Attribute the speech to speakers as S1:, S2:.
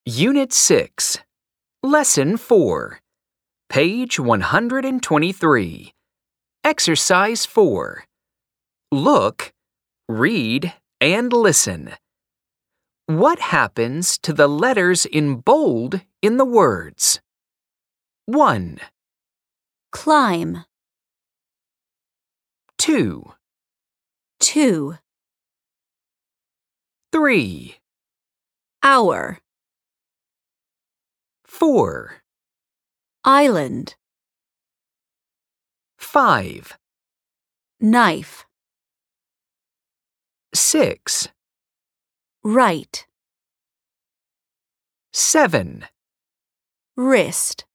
S1: Unit 6, Lesson 4, page 123. Exercise 4. Look, read, and listen. What happens to the letters in bold in the words? 1,
S2: Climb.
S1: 2,
S2: 2.
S1: 3,
S2: Hour.
S1: 4,
S2: Island.
S1: 5,
S2: Knife.
S1: 6,
S2: Right.
S1: 7,
S2: Wrist.